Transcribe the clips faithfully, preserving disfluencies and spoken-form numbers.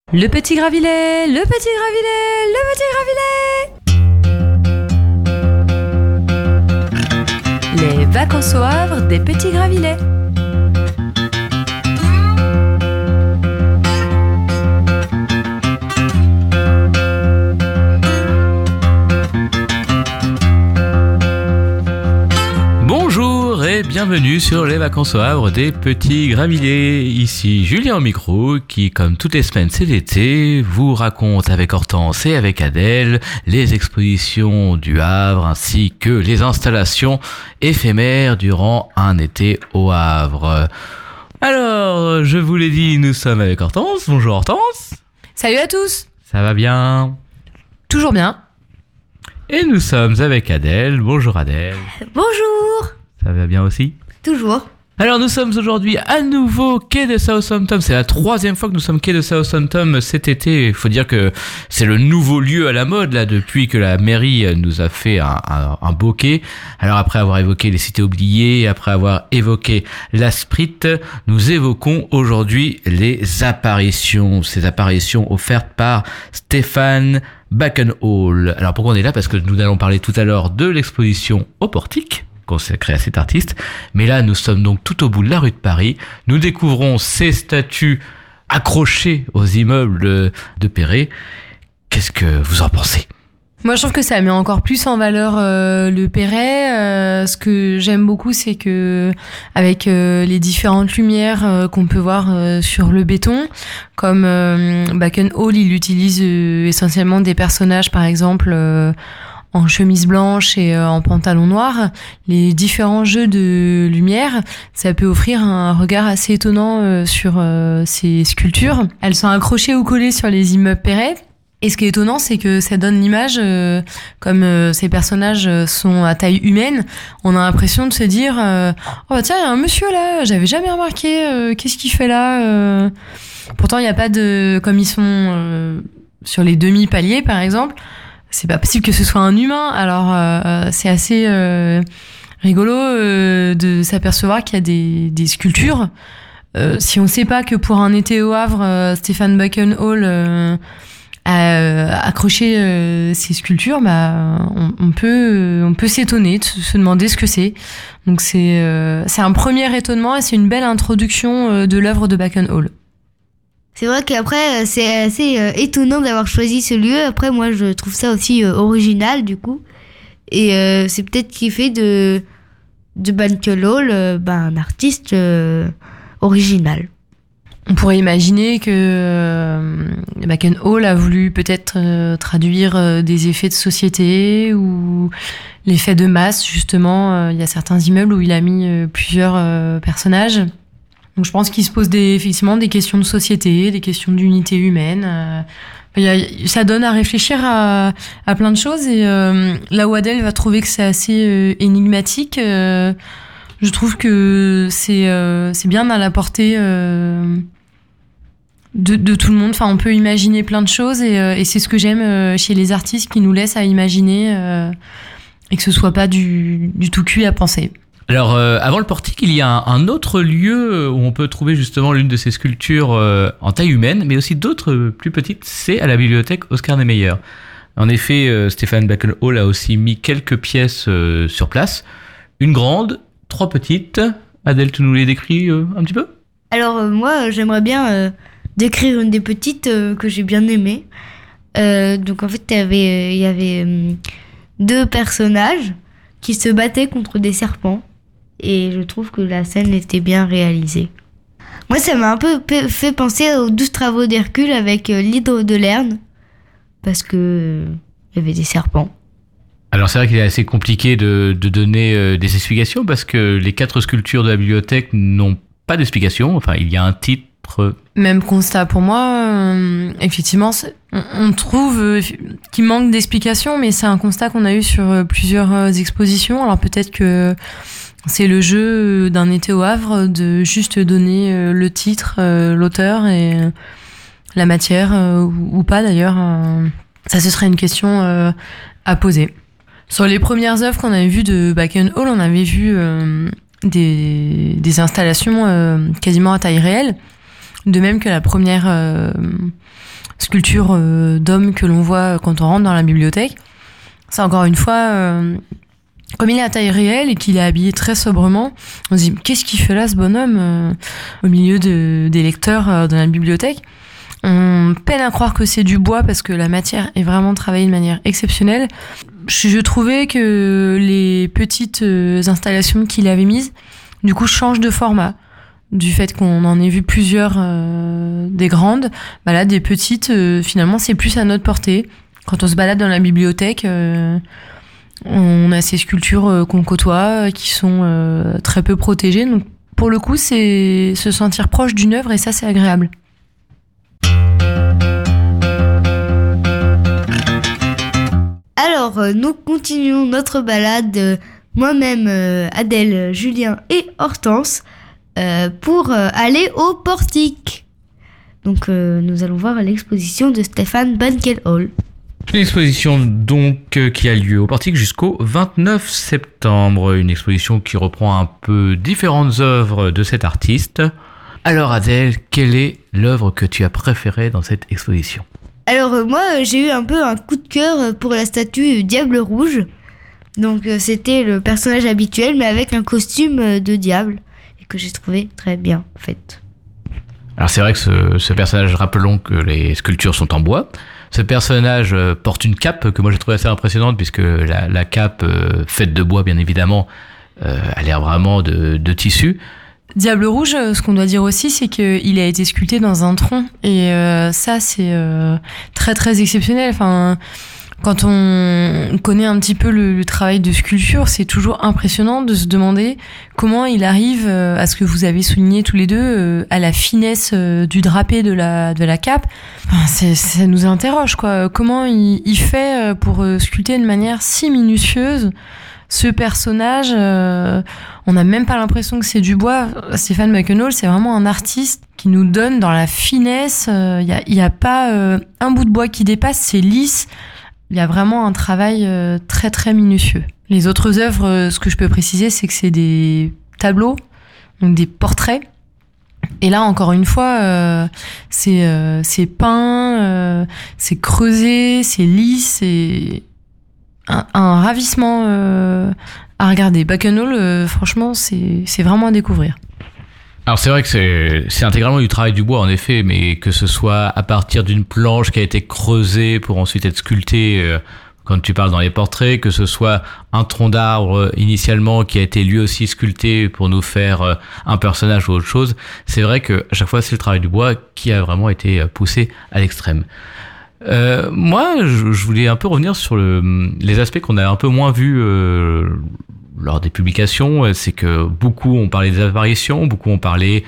Le petit Gravilet, le petit Gravilet, le petit Gravilet. Les vacances au Havre des petits Gravilets. Bonjour et bienvenue sur les vacances au Havre des petits Gravilets. Ici Julien au micro qui, comme toutes les semaines c'est l'été, vous raconte avec Hortense et avec Adèle les expositions du Havre ainsi que les installations éphémères durant un été au Havre. Alors, je vous l'ai dit, nous sommes avec Hortense. Bonjour Hortense. Salut à tous. Ça va bien? Toujours bien. Et nous sommes avec Adèle. Bonjour Adèle. Bonjour. Ça va bien aussi? Toujours. Alors nous sommes aujourd'hui à nouveau quai de Southampton. C'est la troisième fois que nous sommes quai de Southampton cet été. Il faut dire que c'est le nouveau lieu à la mode là depuis que la mairie nous a fait un, un, un beau quai. Alors après avoir évoqué les cités oubliées, après avoir évoqué la Sprite, nous évoquons aujourd'hui les apparitions. Ces apparitions offertes par Stefan Bakenhall. Alors pourquoi on est là? Parce que nous allons parler tout à l'heure de l'exposition au Portique consacré à cet artiste, mais là nous sommes donc tout au bout de la rue de Paris. Nous découvrons ces statues accrochées aux immeubles de Perret. Qu'est-ce que vous en pensez? Moi, je trouve que ça met encore plus en valeur euh, le Perret. Euh, ce que j'aime beaucoup, c'est que avec euh, les différentes lumières euh, qu'on peut voir euh, sur le béton, comme euh, Bakenhall, il utilise euh, essentiellement des personnages, par exemple, euh, en chemise blanche et euh, en pantalon noir. Les différents jeux de lumière, ça peut offrir un regard assez étonnant euh, sur euh, ces sculptures. Elles sont accrochées ou collées sur les immeubles Perret. Et ce qui est étonnant, c'est que ça donne l'image, euh, comme euh, ces personnages sont à taille humaine, on a l'impression de se dire euh, « Oh bah tiens, il y a un monsieur là, j'avais jamais remarqué, euh, qu'est-ce qu'il fait là euh... ?» Pourtant, il n'y a pas de... Comme ils sont euh, sur les demi-paliers, par exemple, c'est pas possible que ce soit un humain. Alors, euh, c'est assez euh, rigolo euh, de s'apercevoir qu'il y a des, des sculptures. Euh, si on sait pas que pour un été au Havre, euh, Stefan Bakenhall euh, a euh, accroché euh, ces sculptures, bah, on, on peut, on peut s'étonner, de se demander ce que c'est. Donc, c'est, euh, c'est un premier étonnement et c'est une belle introduction euh, de l'œuvre de Bakenhall. C'est vrai qu'après, c'est assez euh, étonnant d'avoir choisi ce lieu. Après, moi, je trouve ça aussi euh, original, du coup. Et euh, c'est peut-être qui fait de, de Bakenhall euh, ben, un artiste euh, original. On pourrait imaginer que euh, Bakenhall a voulu peut-être euh, traduire euh, des effets de société ou l'effet de masse, justement. Euh, il y a certains immeubles où il a mis euh, plusieurs euh, personnages. Donc je pense qu'il se pose des, effectivement des questions de société, des questions d'unité humaine. Euh, y a, ça donne à réfléchir à, à plein de choses. Et euh, là où Adèle va trouver que c'est assez euh, énigmatique, euh, je trouve que c'est, euh, c'est bien à la portée euh, de, de tout le monde. Enfin, on peut imaginer plein de choses et, euh, et c'est ce que j'aime euh, chez les artistes qui nous laissent à imaginer euh, et que ce soit pas du, du tout cuit à penser. Alors, euh, avant le Portique, il y a un, un autre lieu où on peut trouver justement l'une de ces sculptures euh, en taille humaine, mais aussi d'autres euh, plus petites, c'est à la bibliothèque Oscar Niemeyer. En effet, euh, Stefan Bakenhall a aussi mis quelques pièces euh, sur place. Une grande, trois petites. Adèle, tu nous les décris euh, un petit peu? Alors, euh, moi, j'aimerais bien euh, décrire une des petites euh, que j'ai bien aimées. Euh, donc, en fait, il y avait, y avait euh, deux personnages qui se battaient contre des serpents. Et je trouve que la scène était bien réalisée. Moi, ça m'a un peu fait penser aux douze travaux d'Hercule avec l'hydre de Lerne, parce que euh, il y avait des serpents. Alors c'est vrai qu'il est assez compliqué de, de donner euh, des explications, parce que les quatre sculptures de la bibliothèque n'ont pas d'explication. Enfin, il y a un titre... Même constat pour moi, euh, effectivement, on, on trouve euh, qu'il manque d'explications, mais c'est un constat qu'on a eu sur euh, plusieurs euh, expositions. Alors peut-être que c'est le jeu d'un été au Havre de juste donner euh, le titre, euh, l'auteur et euh, la matière, euh, ou, ou pas d'ailleurs. Euh, ça, ce serait une question euh, à poser. Sur les premières œuvres qu'on avait vues de Bakenhall, on avait vu euh, des, des installations euh, quasiment à taille réelle. De même que la première euh, sculptures euh, d'hommes que l'on voit quand on rentre dans la bibliothèque. C'est encore une fois, euh, comme il est à taille réelle et qu'il est habillé très sobrement, on se dit qu'est-ce qu'il fait là ce bonhomme euh, au milieu de, des lecteurs euh, dans la bibliothèque. On peine à croire que c'est du bois parce que la matière est vraiment travaillée de manière exceptionnelle. Je, je trouvais que les petites euh, installations qu'il avait mises, du coup, changent de format. Du fait qu'on en ait vu plusieurs euh, des grandes, bah là, des petites, euh, finalement, c'est plus à notre portée. Quand on se balade dans la bibliothèque, euh, on a ces sculptures euh, qu'on côtoie, euh, qui sont euh, très peu protégées. Donc, pour le coup, c'est se sentir proche d'une œuvre et ça, c'est agréable. Alors, euh, nous continuons notre balade, euh, moi-même, euh, Adèle, Julien et Hortense, euh, pour euh, aller au Portique. Donc, euh, nous allons voir l'exposition de Stéphane Banquelhol. Une exposition donc euh, qui a lieu au Portique jusqu'au vingt-neuf septembre. Une exposition qui reprend un peu différentes œuvres de cet artiste. Alors Adèle, quelle est l'œuvre que tu as préférée dans cette exposition ? Alors euh, moi euh, j'ai eu un peu un coup de cœur pour la statue Diable Rouge. Donc euh, c'était le personnage habituel mais avec un costume euh, de diable et que j'ai trouvé très bien fait. Alors c'est vrai que ce, ce personnage, rappelons que les sculptures sont en bois. Ce personnage euh, porte une cape que moi j'ai trouvé assez impressionnante puisque la, la cape euh, faite de bois bien évidemment euh, a l'air vraiment de, de tissu. Diable Rouge, ce qu'on doit dire aussi, c'est qu'il a été sculpté dans un tronc. Et euh, ça, c'est euh, très, très exceptionnel. Enfin, quand on connaît un petit peu le, le travail de sculpture, c'est toujours impressionnant de se demander comment il arrive euh, à ce que vous avez souligné tous les deux, euh, à la finesse euh, du drapé de la, de la cape. Enfin, c'est, ça nous interroge, quoi. Comment il, il fait pour euh, sculpter de manière si minutieuse ce personnage, euh, on n'a même pas l'impression que c'est du bois. Stéphane Banquelhol, c'est vraiment un artiste qui nous donne dans la finesse. Il euh, n'y a, y a pas euh, un bout de bois qui dépasse, c'est lisse. Il y a vraiment un travail euh, très très minutieux. Les autres œuvres, euh, ce que je peux préciser, c'est que c'est des tableaux, donc des portraits. Et là, encore une fois, euh, c'est, euh, c'est peint, euh, c'est creusé, c'est lisse, c'est Un, un ravissement euh, à regarder. Banquelhol, euh, franchement, c'est, c'est vraiment à découvrir. Alors c'est vrai que c'est, c'est intégralement du travail du bois en effet, mais que ce soit à partir d'une planche qui a été creusée pour ensuite être sculptée, euh, quand tu parles dans les portraits, que ce soit un tronc d'arbre initialement qui a été lui aussi sculpté pour nous faire euh, un personnage ou autre chose, c'est vrai que à chaque fois c'est le travail du bois qui a vraiment été poussé à l'extrême. Euh, moi, je, je voulais un peu revenir sur le, les aspects qu'on a un peu moins vus euh, lors des publications. C'est que beaucoup ont parlé des apparitions, beaucoup ont parlé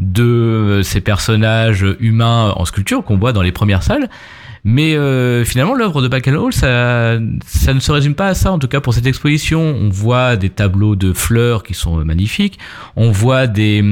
de ces personnages humains en sculpture qu'on voit dans les premières salles. Mais euh, finalement, l'œuvre de Banquelhol, ça, ça ne se résume pas à ça. En tout cas, pour cette exposition, on voit des tableaux de fleurs qui sont magnifiques. On voit des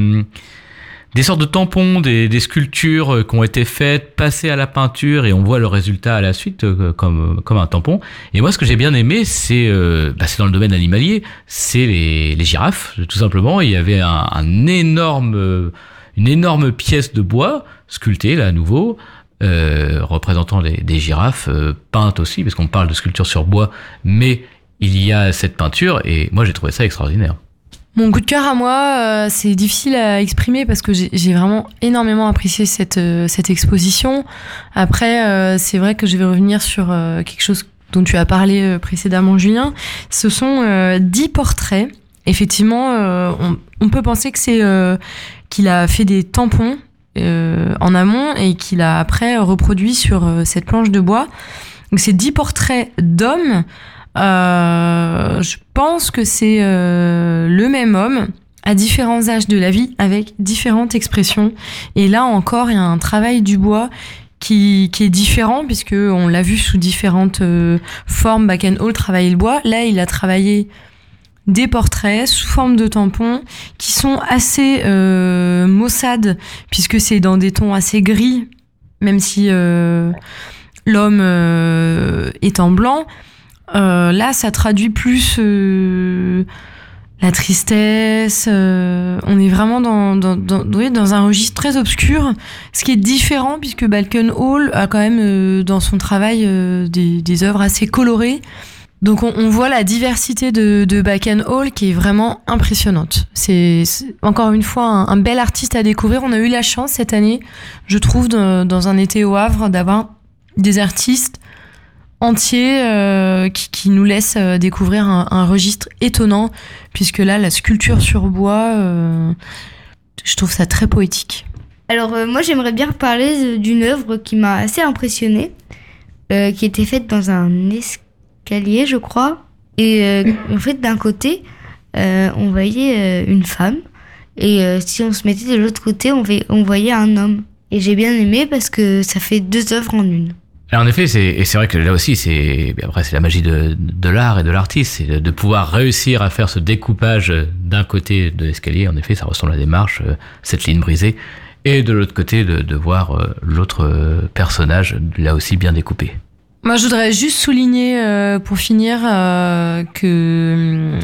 des sortes de tampons, des, des sculptures qui ont été faites, passées à la peinture et on voit le résultat à la suite euh, comme, comme un tampon. Et moi, ce que j'ai bien aimé, c'est, euh, bah, c'est dans le domaine animalier, c'est les, les girafes, tout simplement. Il y avait un, un énorme, euh, une énorme pièce de bois sculptée, là, à nouveau, euh, représentant des, des girafes, euh, peintes aussi, parce qu'on parle de sculpture sur bois, mais il y a cette peinture et moi, j'ai trouvé ça extraordinaire. Mon coup de cœur à moi, euh, c'est difficile à exprimer parce que j'ai, j'ai vraiment énormément apprécié cette, euh, cette exposition. Après, euh, c'est vrai que je vais revenir sur euh, quelque chose dont tu as parlé euh, précédemment, Julien. Ce sont euh, dix portraits. Effectivement, euh, on, on peut penser que c'est euh, qu'il a fait des tampons euh, en amont et qu'il a après reproduit sur euh, cette planche de bois. Donc, c'est dix portraits d'hommes. Euh, je pense que c'est euh, le même homme à différents âges de la vie avec différentes expressions et là encore il y a un travail du bois qui, qui est différent puisque on l'a vu sous différentes euh, formes. Banquelhol travaillait le bois, là il a travaillé des portraits sous forme de tampons qui sont assez euh, maussades puisque c'est dans des tons assez gris même si euh, l'homme euh, est en blanc. Euh, là, ça traduit plus euh, la tristesse. Euh, on est vraiment dans, dans, dans, oui, dans un registre très obscur, ce qui est différent puisque Balkan Hall a quand même euh, dans son travail euh, des, des œuvres assez colorées. Donc on, on voit la diversité de, de Balkan Hall qui est vraiment impressionnante. C'est, c'est encore une fois un, un bel artiste à découvrir. On a eu la chance cette année, je trouve, de, dans un été au Havre, d'avoir des artistes entier euh, qui, qui nous laisse euh, découvrir un, un registre étonnant, puisque là, la sculpture sur bois, euh, je trouve ça très poétique. Alors euh, moi, j'aimerais bien parler d'une œuvre qui m'a assez impressionnée, euh, qui était faite dans un escalier, je crois. Et euh, en fait, d'un côté, euh, on voyait euh, une femme, et euh, si on se mettait de l'autre côté, on, v- on voyait un homme. Et j'ai bien aimé parce que ça fait deux œuvres en une. Alors en effet, c'est, et c'est vrai que là aussi, c'est, après, c'est la magie de, de l'art et de l'artiste, c'est de, de pouvoir réussir à faire ce découpage d'un côté de l'escalier. En effet, ça ressemble à des marches, cette ligne brisée, et de l'autre côté, de, de voir l'autre personnage, là aussi bien découpé. Moi, je voudrais juste souligner, euh, pour finir, euh, que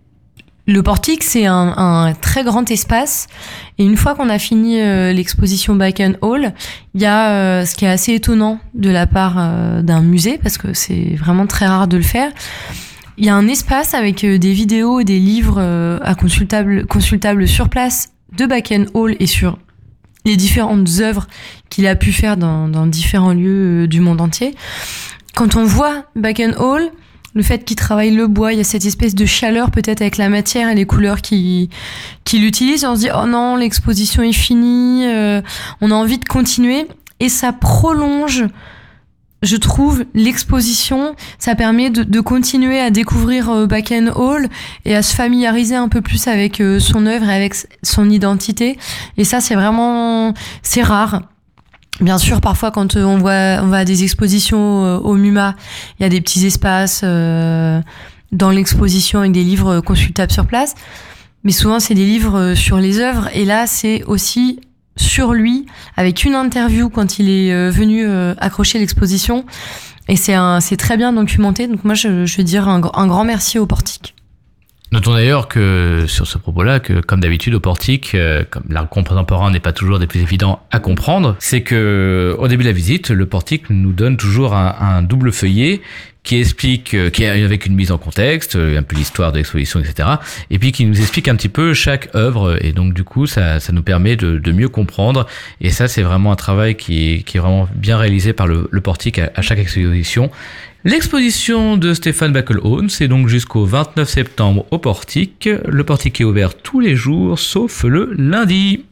le portique, c'est un, un très grand espace. Et une fois qu'on a fini euh, l'exposition Balkan Hall, il y a euh, ce qui est assez étonnant de la part euh, d'un musée, parce que c'est vraiment très rare de le faire. Il y a un espace avec euh, des vidéos et des livres euh, à consultable, consultables sur place de Balkan Hall et sur les différentes œuvres qu'il a pu faire dans, dans différents lieux euh, du monde entier. Quand on voit Balkan Hall, le fait qu'il travaille le bois, il y a cette espèce de chaleur peut-être avec la matière et les couleurs qu'il, qu'il utilise. On se dit, oh non, l'exposition est finie, euh, on a envie de continuer. Et ça prolonge, je trouve, l'exposition. Ça permet de, de continuer à découvrir euh, Balkan Hall et à se familiariser un peu plus avec euh, son œuvre et avec son identité. Et ça, c'est vraiment, c'est rare. Bien sûr, parfois, quand on voit, on va à des expositions au M U M A, il y a des petits espaces euh, dans l'exposition avec des livres consultables sur place. Mais souvent, c'est des livres sur les œuvres. Et là, c'est aussi sur lui, avec une interview quand il est venu accrocher l'exposition. Et c'est, un, c'est très bien documenté. Donc moi, je, je veux dire un, un grand merci au Portique. Notons d'ailleurs que, sur ce propos-là, que comme d'habitude au Portique, euh, comme l'art contemporain n'est pas toujours des plus évidents à comprendre, c'est que au début de la visite, le Portique nous donne toujours un, un double feuillet qui explique, euh, qui est avec une mise en contexte, euh, un peu l'histoire de l'exposition, et cetera. Et puis qui nous explique un petit peu chaque œuvre. Et donc du coup, ça, ça nous permet de, de mieux comprendre. Et ça, c'est vraiment un travail qui est, qui est vraiment bien réalisé par le, le Portique à, à chaque exposition. L'exposition de Stéphane Backelhaun, c'est donc jusqu'au vingt-neuf septembre au Portique. Le Portique est ouvert tous les jours, sauf le lundi.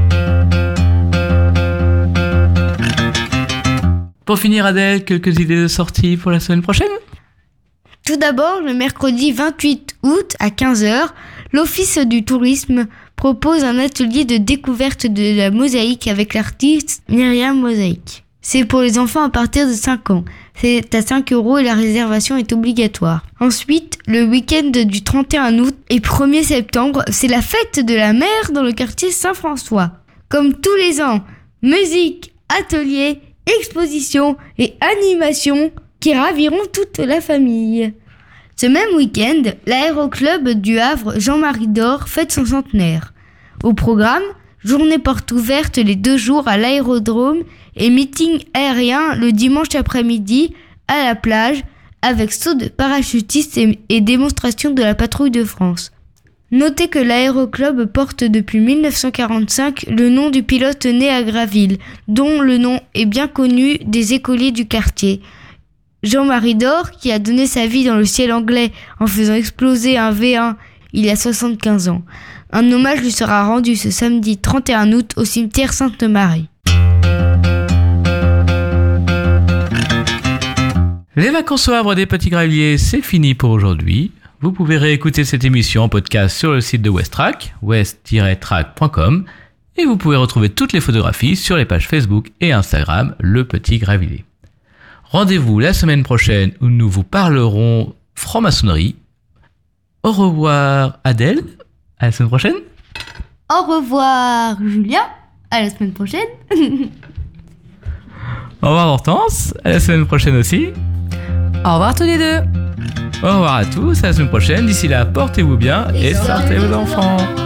Pour finir, Adèle, quelques idées de sortie pour la semaine prochaine ? Tout d'abord, le mercredi vingt-huit août à quinze heures, l'Office du tourisme propose un atelier de découverte de la mosaïque avec l'artiste Myriam Mosaïque. C'est pour les enfants à partir de cinq ans. C'est à cinq euros et la réservation est obligatoire. Ensuite, le week-end du trente et un août et premier septembre, c'est la fête de la mer dans le quartier Saint-François. Comme tous les ans, musique, ateliers, expositions et animations qui raviront toute la famille. Ce même week-end, l'aéroclub du Havre Jean-Marie Dore fête son centenaire. Au programme, journée porte ouverte les deux jours à l'aérodrome et meeting aérien le dimanche après-midi à la plage avec saut de parachutistes et, et démonstration de la patrouille de France. Notez que l'aéroclub porte depuis dix-neuf cent quarante-cinq le nom du pilote né à Graville, dont le nom est bien connu des écoliers du quartier. Jean-Marie Dore, qui a donné sa vie dans le ciel anglais en faisant exploser un V un il y a soixante-quinze ans. Un hommage lui sera rendu ce samedi trente et un août au cimetière Sainte-Marie. Les vacances au Havre des Petits Gravelliers, c'est fini pour aujourd'hui. Vous pouvez réécouter cette émission en podcast sur le site de Westrack, west tiret track point com, et vous pouvez retrouver toutes les photographies sur les pages Facebook et Instagram Le Petit Gravellier. Rendez-vous la semaine prochaine où nous vous parlerons franc-maçonnerie. Au revoir Adèle, à la semaine prochaine. Au revoir Julien, à la semaine prochaine. Au revoir Hortense, à la semaine prochaine aussi. Au revoir tous les deux. Au revoir à tous, à la semaine prochaine. D'ici là, portez-vous bien et, et sortez vos enfants.